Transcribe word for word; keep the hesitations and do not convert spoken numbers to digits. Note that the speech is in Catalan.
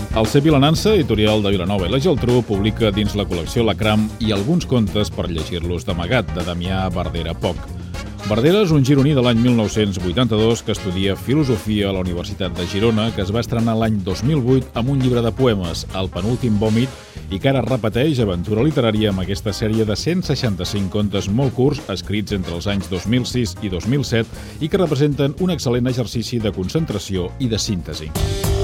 El C. Vilanança, editorial de Vilanova i la Geltrú, publica dins la col·lecció Lacram i alguns contes per llegir-los d'amagat, de Damià Verdera Poch. Verdera és un gironí de l'any mil nou-cents vuitanta-dos que estudia filosofia a la Universitat de Girona, que es va estrenar l'any dos mil vuit amb un llibre de poemes, El penúltim vòmit, i que ara repeteix aventura literària amb aquesta sèrie de cent seixanta-cinc contes molt curts escrits entre els anys dos mil sis i dos mil set i que representen un excel·lent exercici de concentració i de síntesi.